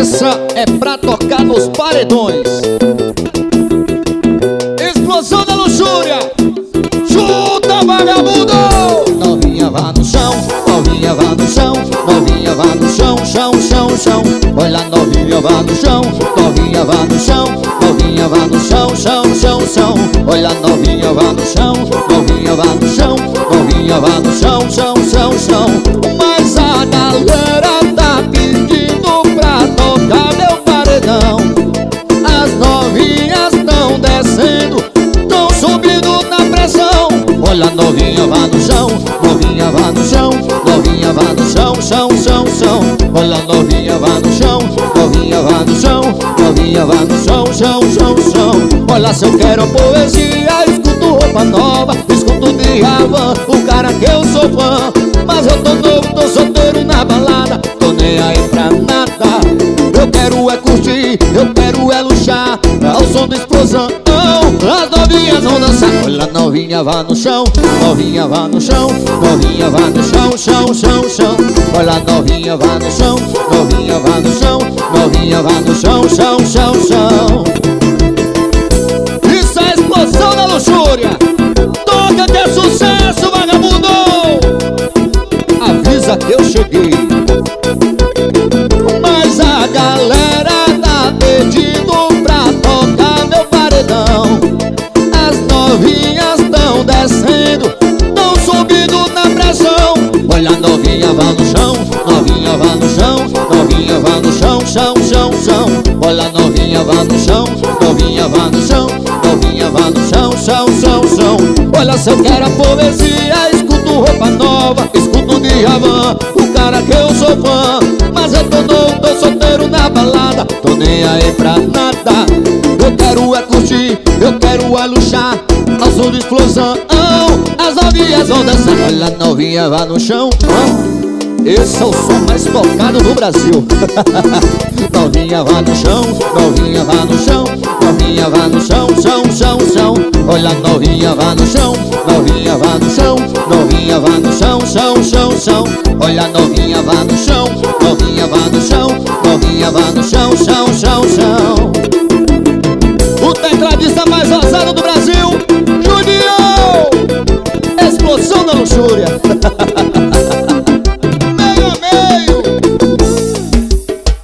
Essa é pra tocar nos paredões. Explosão da luxúria. Chuta, vagabundo! Novinha vá no chão, novinha vá no chão, novinha vá no chão, chão, chão, chão. Olha, novinha vá no chão, novinha vá no chão, novinha vá no chão, chão, chão, chão. Olha, novinha vá no chão, novinha vá no chão, novinha vá no chão, chão, chão, chão. Mas a galera tá pedindo pra tocar meu paredão. As novinhas tão descendo, tão subindo na pressão. Olha, novinha vá no chão, novinha vá no chão, novinha vá no chão, chão, chão, chão. Olha, novinha vá no chão, novinha vá no chão, novinha vá no chão, chão, chão, chão. Olha, se eu quero poesia, escuto roupa nova, escuto Djavan, o cara que eu sou fã. Mas eu tô novo, tô solteiro na balada, tô nem aí pra nada. Eu quero é curtir, eu quero é luxar, ao som da explosão. As novinhas vão dançar. Olha, novinha vá no chão, novinha vá no chão, novinha vá no chão, chão, chão, chão. Olha, novinha vá no chão, novinha vá no chão, novinha vá no chão, chão, chão, chão. Isso é explosão da luxúria. Toca que é sucesso, vagabundo. Avisa que eu cheguei. Mas a galera tá pedindo pra tocar meu paredão. As novinhas tão descendo, tão subindo na pressão. Olha, novinha vá no chão, novinha vá no chão, novinha vá no chão, chão, chão, chão. Olha, novinha vá no chão, novinha vá no chão, novinha vá no chão, chão, chão, chão. Olha, se eu quero a poesia, escuto roupa nova, escuto Djavan, o cara que eu sou fã. Mas eu tô novo, tô solteiro na balada, tô nem aí pra nada. Eu quero é curtir, eu quero é luxar, ao som de explosão. As novinhas vão dançar. Olha, novinha vá no chão, esse é o som mais tocado do Brasil. Novinha vá no chão, novinha vá no chão, novinha vá no chão, chão, chão, chão. Olha, novinha vá no chão, novinha vá no chão, novinha vá no chão, chão, chão, chão. Olha, novinha vá no chão, novinha vá no chão, novinha vá no chão, chão, chão, chão.